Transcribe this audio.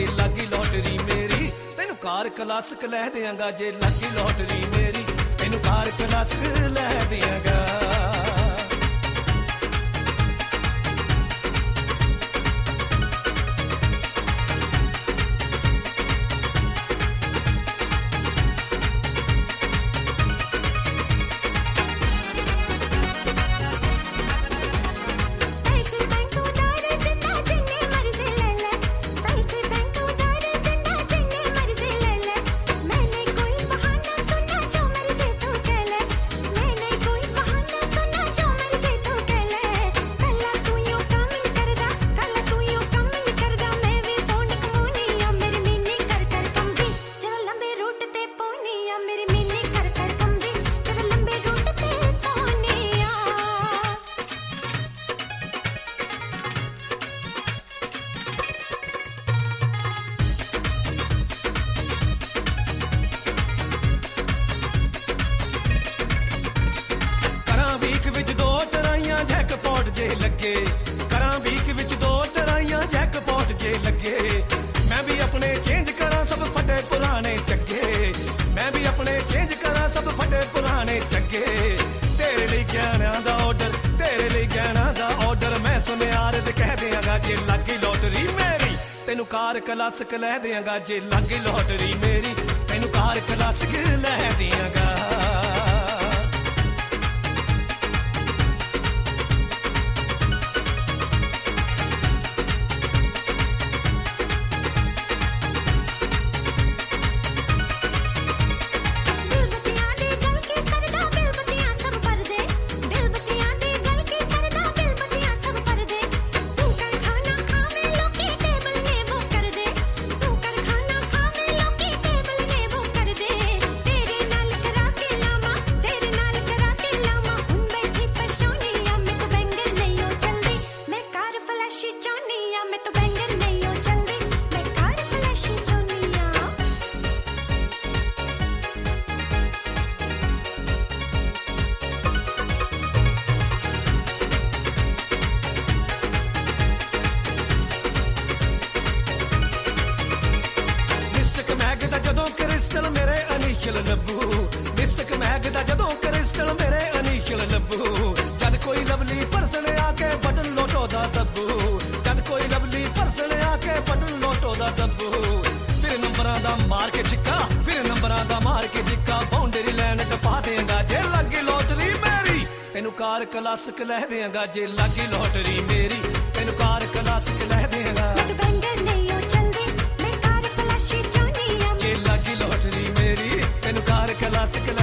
लागी लॉटरी मेरी। तेनू कार क्लासिक लै देंगा जे लागी लॉटरी मेरी। तेनू कार क्लासिक लै देंगा। करा वीक विच दो टराइयां जैकपॉट जे लगे। मैं भी अपने चेंज करा सब फटे पुराने चक्के। मैं भी अपने चेंज करा सब फटे पुराने चक्के। तेरे लिए गहना दा ऑर्डर, तेरे लिए गहना दा ऑर्डर। मैं सुनिया ते कह देंगा जे लागी लॉटरी मेरी। तेनू कार क्लासिक लै देंगा जे लागी लॉटरी मेरी। तेनू कार क्लासिक लै देंगा। मिस्टिक महकदा जदों क्रिस्टल मेरे अनीशल लब्बू। जद कोई लवली परसन आके बटन लोटो दा दब्बू। जद कोई लवली परसन आके बटन लोटो दा दब्बू। फिर नंबरां दा मार के छिक्का, फिर नंबरां दा मार के जिक्का। बाउंड्री लाइन टपा देंगा जे लागी लॉटरी मेरी। तेनू कार क्लासिक लै देंगा जे लागी लॉटरी मेरी। तेनू कार क्लासिक लै देंगा जे लागी लॉटरी मेरी। तेनू कार क्लासिक